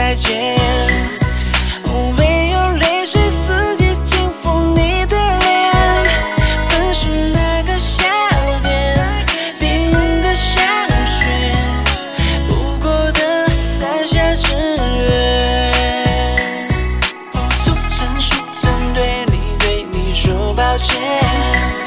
再见。唯有泪水四季轻抚你的脸，分手那个夏天，冰的像雪，不过的伞下之缘。素贞对你说抱歉。